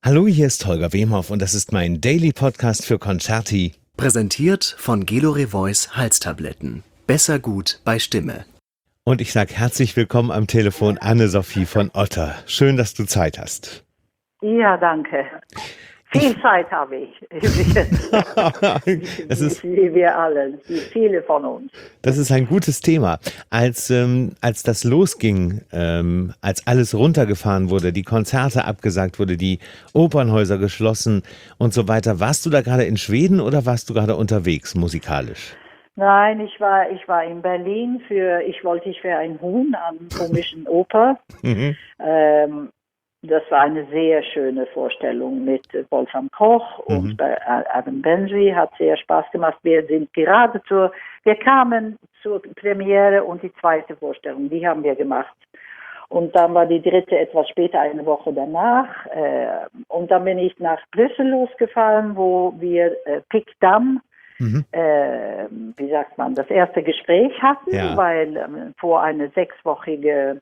Hallo, hier ist Holger Wemhoff und das ist mein Daily Podcast für Concerti. Präsentiert von Gelore Voice Halstabletten. Besser gut bei Stimme. Und ich sage herzlich willkommen am Telefon Anne-Sophie von Otter. Schön, dass du Zeit hast. Ja, danke. Viel Zeit habe ich. Wie wir alle, viele von uns. Das ist ein gutes Thema. Als das losging, als alles runtergefahren wurde, die Konzerte abgesagt wurde, die Opernhäuser geschlossen und so weiter, warst du da gerade in Schweden oder warst du gerade unterwegs musikalisch? Nein, ich war in Berlin ich wollte für ein Huhn am komischen Oper. Das war eine sehr schöne Vorstellung mit Wolfram Koch und Adam Benji, hat sehr Spaß gemacht. Wir kamen zur Premiere und die zweite Vorstellung, die haben wir gemacht. Und dann war die dritte etwas später, eine Woche danach. Und dann bin ich nach Brüssel losgefahren, wo wir Pickdam, wie sagt man, das erste Gespräch hatten, weil vor eine 6-wöchige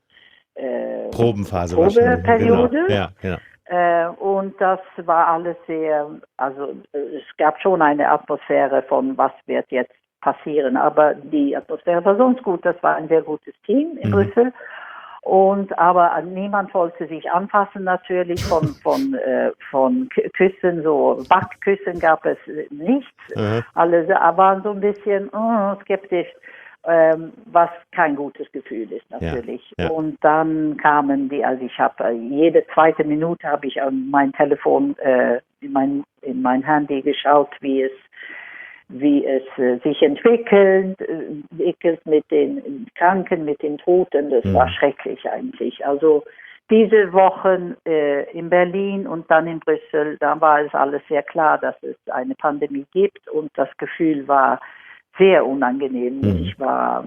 Probeperiode. Genau. Und das war alles es gab schon eine Atmosphäre von, was wird jetzt passieren, aber die Atmosphäre war sonst gut, das war ein sehr gutes Team in Brüssel. Aber niemand wollte sich anfassen natürlich von Küssen, so Backküssen gab es nichts. Alle waren so ein bisschen skeptisch. Was kein gutes Gefühl ist natürlich. Ja. Und dann kamen ich habe jede zweite Minute habe ich an mein Telefon in mein Handy geschaut, wie es sich entwickelt mit den Kranken, mit den Toten. Das war schrecklich eigentlich. Also diese Wochen in Berlin und dann in Brüssel, da war es alles sehr klar, dass es eine Pandemie gibt und das Gefühl war sehr unangenehm. Ich war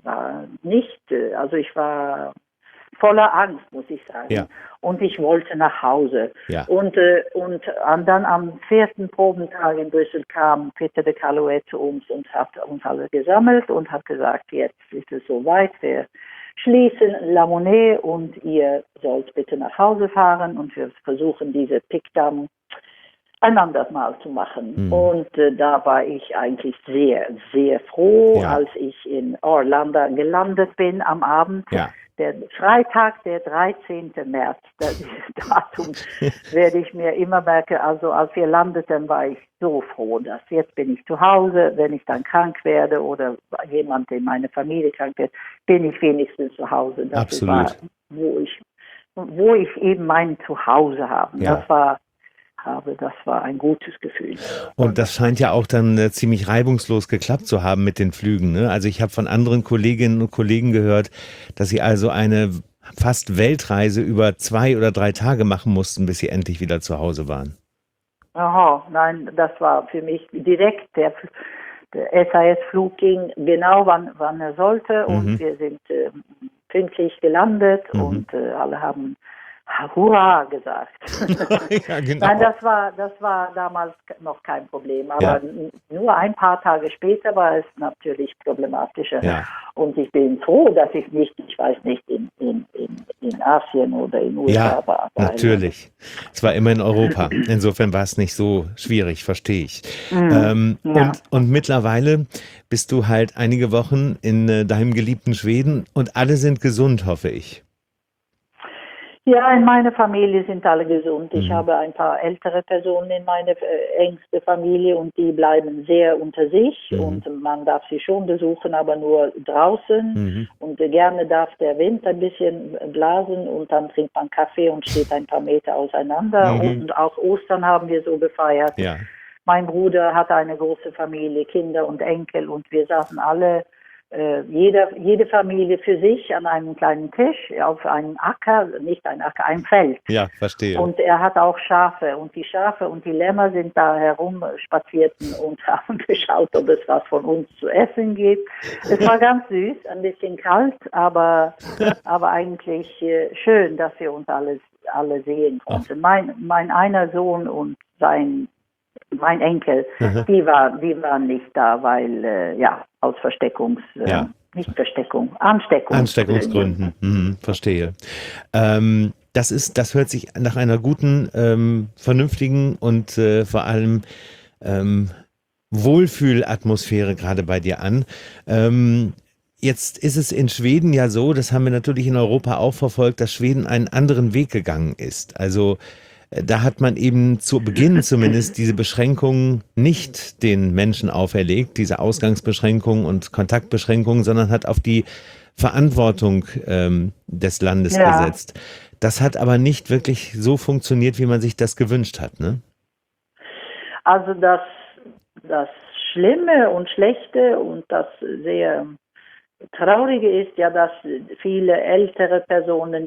voller Angst, muss ich sagen. Ja. Und ich wollte nach Hause. Ja. Und dann am 4. Probentag in Brüssel kam Peter de Calouet zu uns und hat uns alle gesammelt und hat gesagt, jetzt ist es soweit, wir schließen La Monnaie und ihr sollt bitte nach Hause fahren und wir versuchen diese Pickdam ein anderes Mal zu machen. Und da war ich eigentlich sehr, sehr froh, als ich in Arlanda gelandet bin am Abend. Ja. Der Freitag, der 13. März, dieses Datum werde ich mir immer merken. Also als wir landeten, war ich so froh, dass jetzt bin ich zu Hause. Wenn ich dann krank werde oder jemand in meiner Familie krank wird, bin ich wenigstens zu Hause. Das Absolut. war, wo ich eben mein Zuhause habe. Ja. Das war ein gutes Gefühl. Und das scheint ja auch dann ziemlich reibungslos geklappt zu haben mit den Flügen, ne? Also ich habe von anderen Kolleginnen und Kollegen gehört, dass sie also eine fast Weltreise über 2 oder 3 Tage machen mussten, bis sie endlich wieder zu Hause waren. Aha, nein, das war für mich direkt. Der SAS-Flug ging genau, wann er sollte und wir sind pünktlich gelandet und alle haben Hurra gesagt. Ja, genau. Nein, das war damals noch kein Problem, aber nur ein paar Tage später war es natürlich problematischer. Ja. Und ich bin froh, dass ich weiß nicht, in Asien oder in den USA war. Natürlich. Es war immer in Europa. Insofern war es nicht so schwierig, verstehe ich. Und mittlerweile bist du halt einige Wochen in deinem geliebten Schweden und alle sind gesund, hoffe ich. Ja, in meiner Familie sind alle gesund. Ich habe ein paar ältere Personen in meiner engsten Familie und die bleiben sehr unter sich und man darf sie schon besuchen, aber nur draußen und gerne darf der Wind ein bisschen blasen und dann trinkt man Kaffee und steht ein paar Meter auseinander und auch Ostern haben wir so gefeiert. Ja. Mein Bruder hatte eine große Familie, Kinder und Enkel und wir saßen alle jede Familie für sich an einem kleinen Tisch auf einem Acker, nicht ein Acker, ein Feld. Ja, verstehe. Und er hat auch Schafe und die Schafe und die Lämmer sind da herumspazierten und haben geschaut, ob es was von uns zu essen gibt. Es war ganz süß, ein bisschen kalt, aber eigentlich schön, dass wir uns alle sehen konnten. Mein einer Sohn und mein Enkel, die waren nicht da, weil aus Ansteckungsgründen. Verstehe. das hört sich nach einer guten, vernünftigen und vor allem ähm, Wohlfühlatmosphäre gerade bei dir an. Jetzt ist es in Schweden ja so, das haben wir natürlich in Europa auch verfolgt, dass Schweden einen anderen Weg gegangen ist. Also da hat man eben zu Beginn zumindest diese Beschränkungen nicht den Menschen auferlegt, diese Ausgangsbeschränkungen und Kontaktbeschränkungen, sondern hat auf die Verantwortung des Landes Ja, gesetzt. Das hat aber nicht wirklich so funktioniert, wie man sich das gewünscht hat, ne? also das Schlimme und Schlechte und das sehr Traurige ist ja, dass viele ältere Personen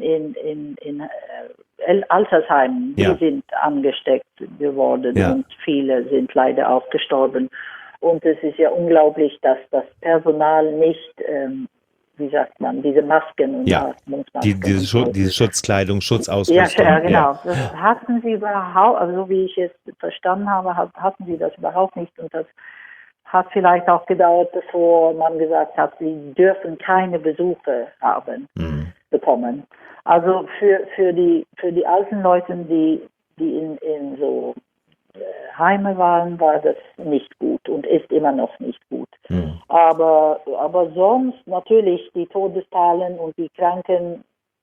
in Altersheimen, die Ja, sind angesteckt geworden ja, und viele sind leider auch gestorben. Und es ist ja unglaublich, dass das Personal nicht, wie sagt man, diese Masken und ja. Atmungsmasken und so. Diese Schutzkleidung, Ja, ja, Schutzausrüstung, ja. genau. Das hatten sie überhaupt, also so wie ich es verstanden habe, hatten sie das überhaupt nicht. Und das hat vielleicht auch gedauert, bevor man gesagt hat, sie dürfen keine Besuche haben, Mhm. bekommen. Also für die alten Leute, die in so Heime waren, war das nicht gut und ist immer noch nicht gut. Mhm. Aber sonst natürlich die Todeszahlen und die Kranken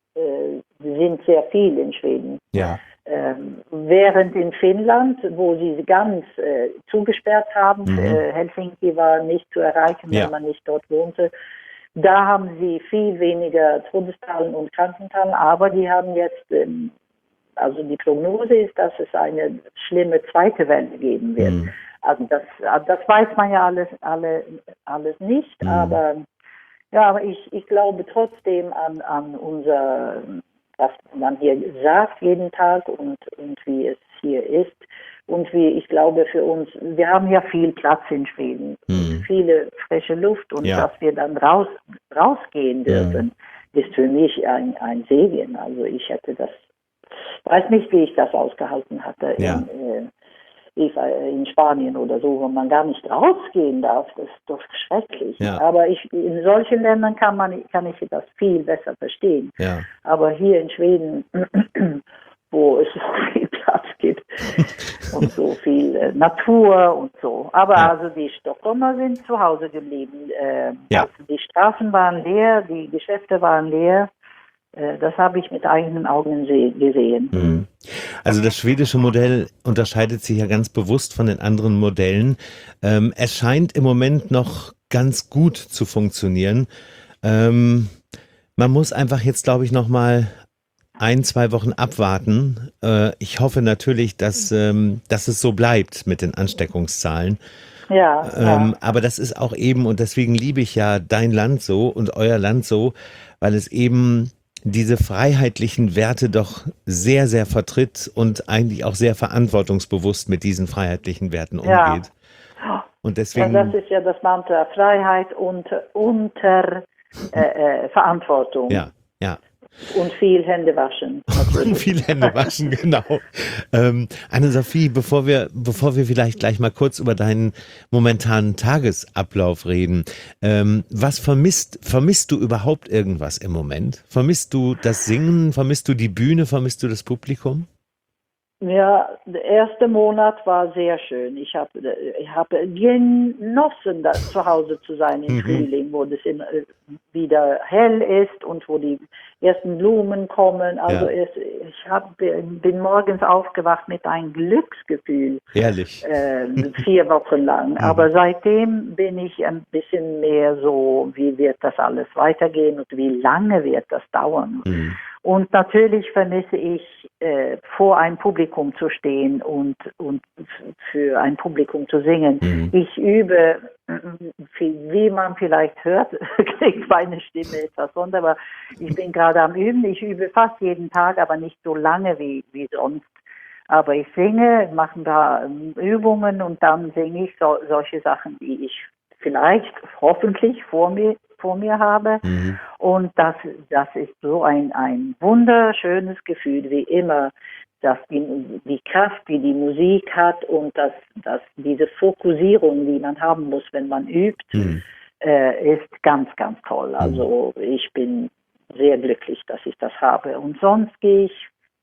sind sehr viel in Schweden. Ja, Während in Finnland, wo sie ganz zugesperrt haben, mhm. Helsinki war nicht zu erreichen, Ja, wenn man nicht dort wohnte, da haben sie viel weniger Todeszahlen und Krankenzahlen, aber die haben jetzt, also die Prognose ist, dass es eine schlimme zweite Welle geben wird. mhm. Also das weiß man ja alles nicht, Mhm. aber ich glaube trotzdem an unser, was man hier sagt jeden Tag und wie es hier ist. Und ich glaube für uns, wir haben ja viel Platz in Schweden, Mhm. viele frische Luft und Ja, dass wir dann rausgehen mhm. dürfen, ist für mich ein Segen. Also ich hätte weiß nicht, wie ich das ausgehalten hatte Ja, in Spanien oder so, wo man gar nicht rausgehen darf. Das ist doch schrecklich. ja, Aber in solchen Ländern kann ich das viel besser verstehen. ja. Aber hier in Schweden, wo es so viel Platz gibt und so viel Natur und so. Aber Ja, also die Stockholmer sind zu Hause geblieben. ja. Also die Straßen waren leer, die Geschäfte waren leer. Das habe ich mit eigenen Augen gesehen. Mhm. Also das schwedische Modell unterscheidet sich ja ganz bewusst von den anderen Modellen. Es scheint im Moment noch ganz gut zu funktionieren. Ähm, Man muss einfach jetzt, glaube ich, noch mal ein, 2 Wochen abwarten. Ich hoffe natürlich, dass es so bleibt mit den Ansteckungszahlen. Ja, ja. Aber das ist auch eben, und deswegen liebe ich ja dein Land so und euer Land so, weil es eben diese freiheitlichen Werte doch sehr, sehr vertritt und eigentlich auch sehr verantwortungsbewusst mit diesen freiheitlichen Werten Ja, umgeht. Und ja, das deswegen, ist ja das Mantra, Freiheit unter Verantwortung ja, ja. und viel Hände waschen, Und natürlich. viel Hände waschen, genau. Anne-Sophie, bevor wir vielleicht gleich mal kurz über deinen momentanen Tagesablauf reden, was vermisst du überhaupt irgendwas im Moment? Vermisst du das Singen? Vermisst du die Bühne? Vermisst du das Publikum? Ja, der erste Monat war sehr schön. Ich hab genossen, da zu Hause zu sein im Mhm. Frühling, wo das wieder hell ist und wo die ersten Blumen kommen. Also Ja, bin morgens aufgewacht mit einem Glücksgefühl, ehrlich. 4 Wochen lang. Mhm. Aber seitdem bin ich ein bisschen mehr so, wie wird das alles weitergehen und wie lange wird das dauern? Mhm. Und natürlich vermisse ich, vor einem Publikum zu stehen und für ein Publikum zu singen. Mhm. Ich übe, wie man vielleicht hört, klingt meine Stimme etwas sonderbar. Ich bin gerade am Üben. Ich übe fast jeden Tag, aber nicht so lange wie sonst. Aber ich singe, mache ein paar Übungen und dann singe ich solche Sachen, die ich vielleicht hoffentlich vor mir habe. Mhm. Und das ist so ein wunderschönes Gefühl, wie immer, dass die Kraft, die die Musik hat und dass diese Fokussierung, die man haben muss, wenn man übt, Mhm. ist ganz, ganz toll. Mhm. Also ich bin sehr glücklich, dass ich das habe. Und sonst gehe ich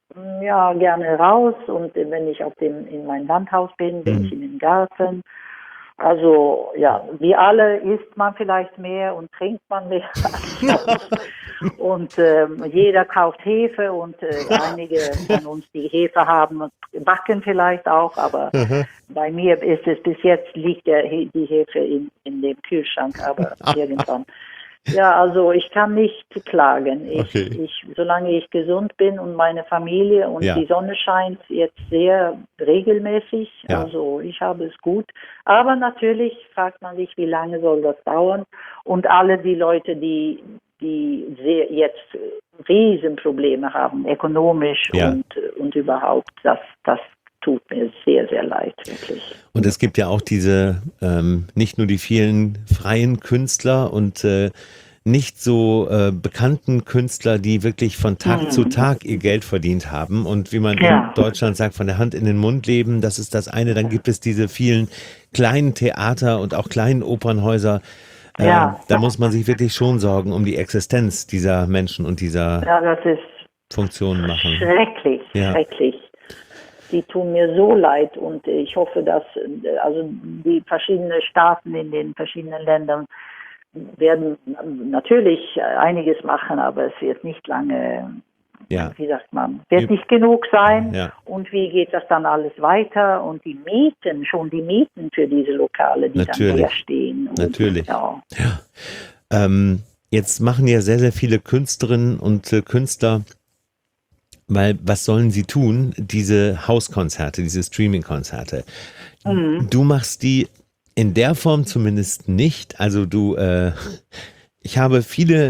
ja gerne raus und wenn ich in meinem Landhaus bin ich in den Garten. Also ja, wie alle isst man vielleicht mehr und trinkt man mehr. Und jeder kauft Hefe und einige von uns, die Hefe haben, backen vielleicht auch, aber bei mir ist es bis jetzt liegt die Hefe in dem Kühlschrank, aber irgendwann. Ja, also ich kann nicht klagen. Solange ich gesund bin und meine Familie und die Sonne scheint jetzt sehr regelmäßig, also ich habe es gut. Aber natürlich fragt man sich, wie lange soll das dauern? Und alle die Leute, die jetzt Riesenprobleme haben, ökonomisch und überhaupt, das tut mir sehr, sehr leid, wirklich. Und es gibt ja auch diese, nicht nur die vielen freien Künstler und nicht so bekannten Künstler, die wirklich von Tag zu Tag ihr Geld verdient haben und wie man in Deutschland sagt, von der Hand in den Mund leben, das ist das eine. Dann gibt es diese vielen kleinen Theater und auch kleinen Opernhäuser. Da muss man sich wirklich schon Sorgen um die Existenz dieser Menschen und dieser das ist Funktionen machen. Schrecklich, schrecklich. Die tun mir so leid und ich hoffe, dass also die verschiedenen Staaten in den verschiedenen Ländern werden natürlich einiges machen, aber es wird nicht lange, wie sagt man, wird nicht genug sein. Ja. Und wie geht das dann alles weiter? Und die Mieten für diese Lokale, die dann leer stehen. Natürlich. Jetzt machen ja sehr, sehr viele Künstlerinnen und Künstler, weil was sollen sie tun? Diese Hauskonzerte, diese Streaming-Konzerte. Du machst die in der Form zumindest nicht. Also ich habe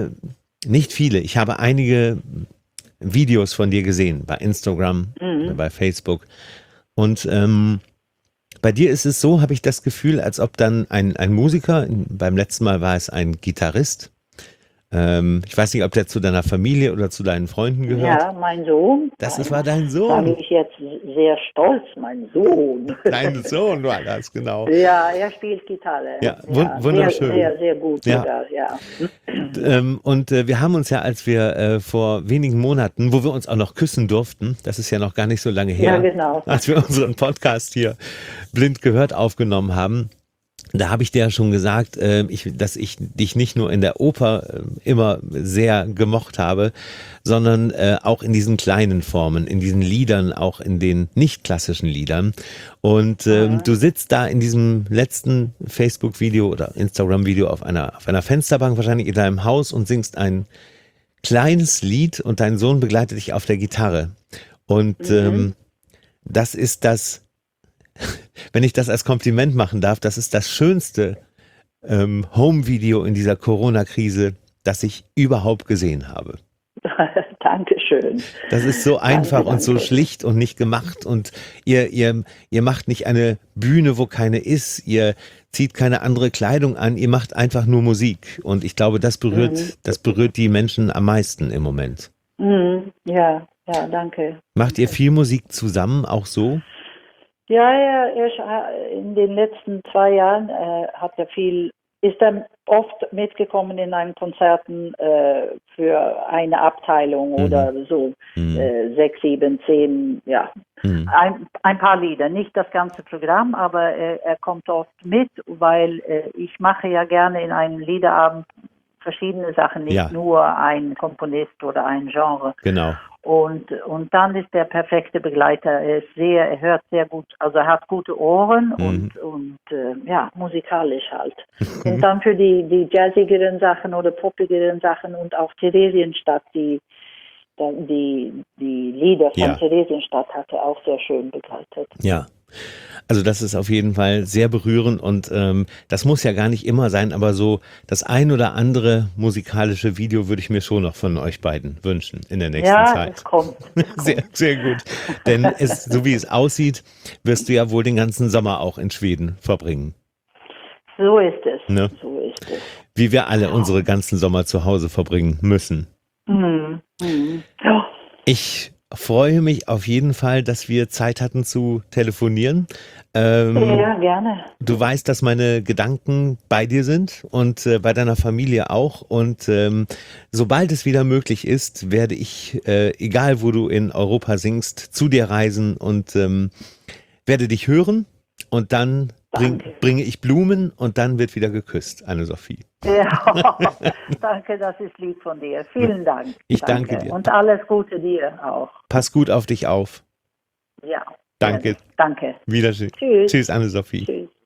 ich habe einige Videos von dir gesehen bei Instagram, bei Facebook. Und bei dir ist es so, habe ich das Gefühl, als ob dann ein Musiker, beim letzten Mal war es ein Gitarrist, ich weiß nicht, ob der zu deiner Familie oder zu deinen Freunden gehört. Ja, mein Sohn. Das war dein Sohn. Da bin ich jetzt sehr stolz, mein Sohn. Dein Sohn war das, genau. Ja, er spielt Gitarre. Ja, wunderschön. Sehr, sehr gut sogar, Und wir haben uns ja, als wir vor wenigen Monaten, wo wir uns auch noch küssen durften, das ist ja noch gar nicht so lange her, als wir unseren Podcast hier blind gehört aufgenommen haben, da habe ich dir ja schon gesagt, dass ich dich nicht nur in der Oper immer sehr gemocht habe, sondern auch in diesen kleinen Formen, in diesen Liedern, auch in den nicht klassischen Liedern. Und du sitzt da in diesem letzten Facebook-Video oder Instagram-Video auf einer Fensterbank, wahrscheinlich in deinem Haus, und singst ein kleines Lied und dein Sohn begleitet dich auf der Gitarre. Und das ist das, wenn ich das als Kompliment machen darf, das ist das schönste Home-Video in dieser Corona-Krise, das ich überhaupt gesehen habe. Dankeschön. Das ist so einfach und so schlicht und nicht gemacht und ihr macht nicht eine Bühne, wo keine ist, ihr zieht keine andere Kleidung an, ihr macht einfach nur Musik und ich glaube, das berührt die Menschen am meisten im Moment. Ja, danke. Macht ihr viel Musik zusammen, auch so? Ja, in den letzten 2 Jahren ist er oft mitgekommen in einen Konzerten für eine Abteilung oder so 6, 7, 10, ein paar Lieder, nicht das ganze Programm, aber er kommt oft mit, weil ich mache ja gerne in einem Liederabend verschiedene Sachen, nicht nur ein Komponist oder ein Genre. Genau. Und dann ist der perfekte Begleiter. Er hört sehr gut, also er hat gute Ohren und musikalisch halt. Und dann für die jazzigeren Sachen oder poppigeren Sachen und auch Theresienstadt, die Lieder von Theresienstadt hat er auch sehr schön begleitet. Ja. Also das ist auf jeden Fall sehr berührend und das muss ja gar nicht immer sein, aber so das ein oder andere musikalische Video würde ich mir schon noch von euch beiden wünschen in der nächsten Zeit. Ja, es kommt. Sehr, sehr gut. Denn so wie es aussieht, wirst du ja wohl den ganzen Sommer auch in Schweden verbringen. So ist es. Ne? So ist es. Wie wir alle unsere ganzen Sommer zu Hause verbringen müssen. Ja. Ich freue mich auf jeden Fall, dass wir Zeit hatten zu telefonieren. Ja, gerne. Du weißt, dass meine Gedanken bei dir sind und bei deiner Familie auch. Und sobald es wieder möglich ist, werde ich, egal wo du in Europa singst, zu dir reisen und werde dich hören. Und dann bringe ich Blumen und dann wird wieder geküsst, Anne-Sophie. Ja, danke, das ist lieb von dir. Vielen Dank. Ich danke dir. Und alles Gute dir auch. Pass gut auf dich auf. Ja. Danke. Danke. Wiedersehen. Tschüss. Tschüss, Anne-Sophie. Tschüss.